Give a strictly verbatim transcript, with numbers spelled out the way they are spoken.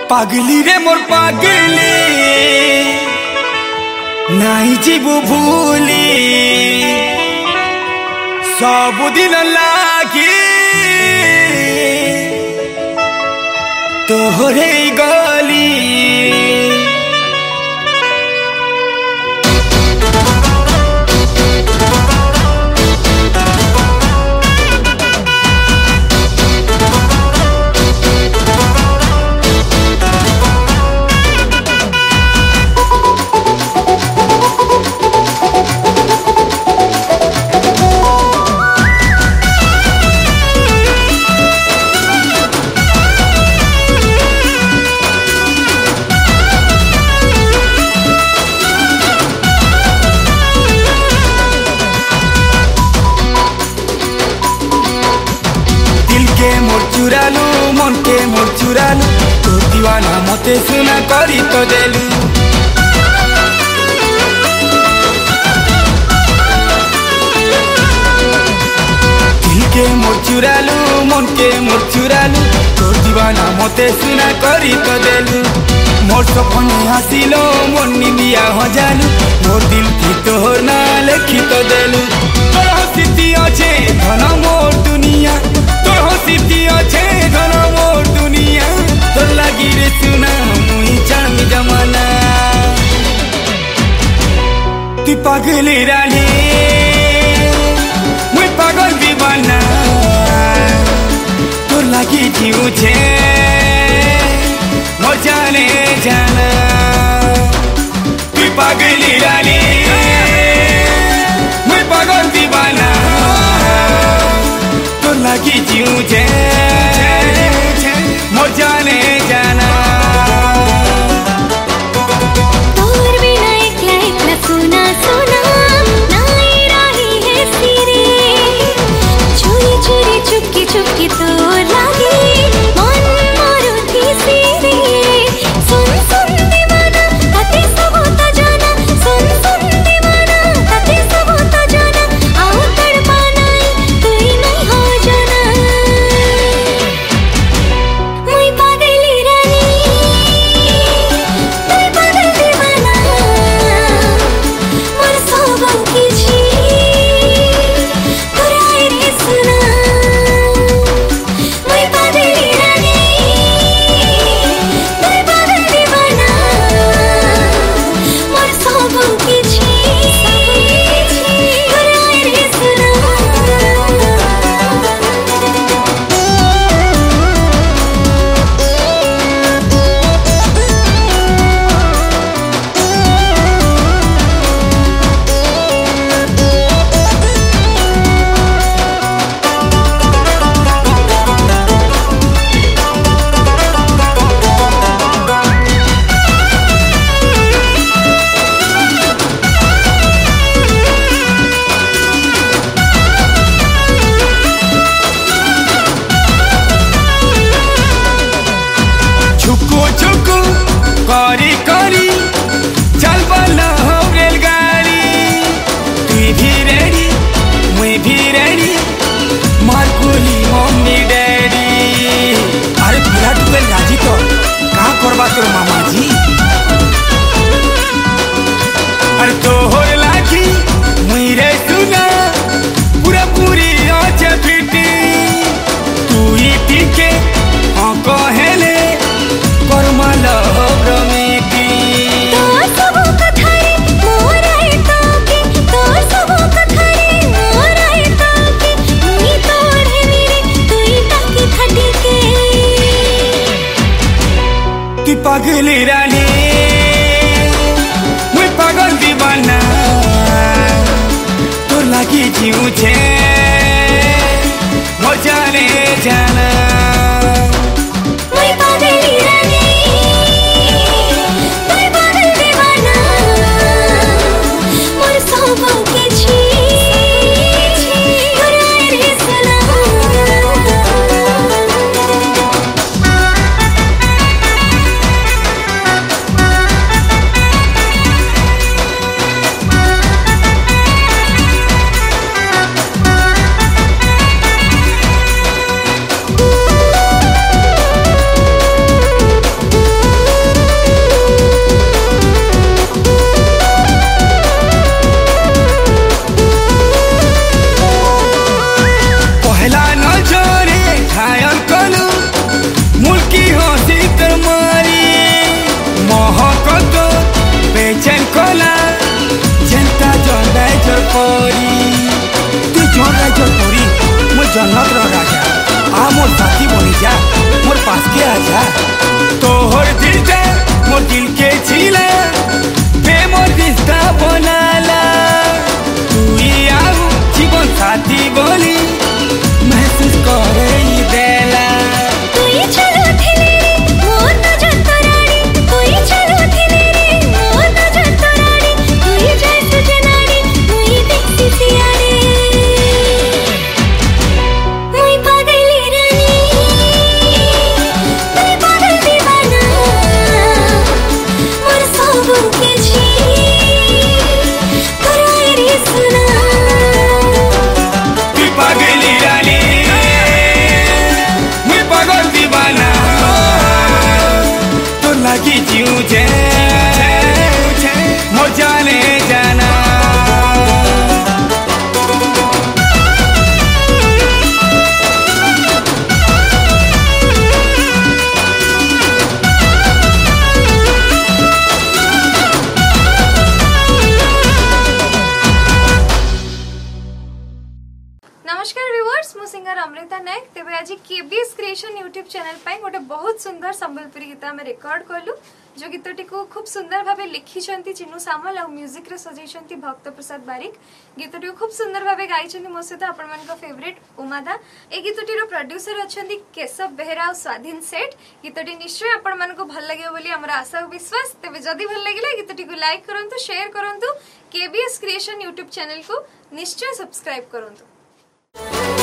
पागली रे मोर पागली नहीं जीवु भूली सबुदिन लागी तोहरे गली चुरालू मन के मोर चुरालू तो दीवाना मते सुना करी तो देलू दिल के मोर चुरालू मन के मोर चुरालू तो दीवाना मते सुना करी तो देलू मोर सपने हासिलो मन निंदिया हजालू मोर दिल की तोहर ना लिखी तो देलू तोर हसीती अच्छे धन मोर दुनिया तोर हसीती अच्छे धन मोर दुनिया तोर लगी रे सुना मुई चांद जमाना तू पागल रानी मुई पागल दीवाना तोर लगी जीव छे मोर जाने जाना तू पागल रानी मुई पागल दीवाना तोर लगी जीव छे मोर जाने जाना तोर बिना एकला एकला सुना सुना नाई रही है सिरे चोरी चोरी चुपकी चुपकी तोर लागे मन मारू थी सिरे सुन सुन दीवाना ताते सब होता जाना सुन सुन दीवाना ताते सब होता जाना आओ तड़पाना तू ही नहीं हो जाना मुई पागली रानी मुई पागल दीवाना मोर सोबो की छी तोराए रे सुना मुई पागली रानी मुई पागल दीवाना मोर सोबो की छी तोराए रे सुना छुकू छुकू करी करी चल बना हो रेलगाड़ी तू भी रेडी मैं भी रेडी मार गोली मम्मी डैडी अरे बिना टुकल राजी तो कहाँ करवा तोर मामा जी अरे तोहर लागी मुई रे सुना पूरा पूरी आँच फिटी तू ही टीके हाँ कहेले करमाला ब्रह्मेकी तोर सबो कथारे मोर आए ताके तोर सबो कथारे मोर आए ताके मुई तोर है मेरे तू ही ताके खड़ी के तू पागल रानी मुई पागल दीवाना तोर लगी जीव छे मोर जाने जाना मुई पागली रानी मुई पागल दीवाना मोर सोबो की छी तोराए रे सुना मोर साथी बनी जा, मोर पास के आ जा। तोहर दिल जा मोर दिल के छीला, बे मोर रिश्ता बनाला। तू ही आऊ जीवन साथी बोली महसूस करे ही देला। तू ही चलो थिले रे मोर नजर तोराड़ी, तू ही चलो थिले रे मोर नजर तोराड़ी, तू ही जाय सजनाड़ी, तू ही देखती सियारे। मुई पागली रानी, मुई पागल दीवाना, मोर सबू के छी तोराई रे सुना। तू पागली रानी, मुई पागल दीवाना, तो लगी जीव जे मोर जाने जाना। नमस्कार व्यूअर्स, मु सिंगर अमृता नायक। तेबे आज केबीएस क्रिएशन यूट्यूब चैनल पाई गोटे बहुत सुंदर संबलपुरी गीत आम रेकर्ड कलु, जो गीतटी को खूब सुंदर भावे लिखिछंती चिन्नू सामल और म्यूजिक रे सजेइछंती भक्त प्रसाद बारिक। गीतटी को खूब सुंदर भावे गाइछंती मो सहित आपण मानक फेवरेट उमादा। ए गीतटी रो प्रोड्यूसर अछंती केशव बेहरा और स्वाधीन सेठ। गीतटी निश्चय आपण मानक भल लागियो बोली हमरा आशा और विश्वास। तेबे जदी भल लागिला गीतटी को लाइक करंतु, शेयर करंतु, केबीएस क्रिएशन यूट्यूब चैनल को निश्चय सब्सक्राइब करंतु।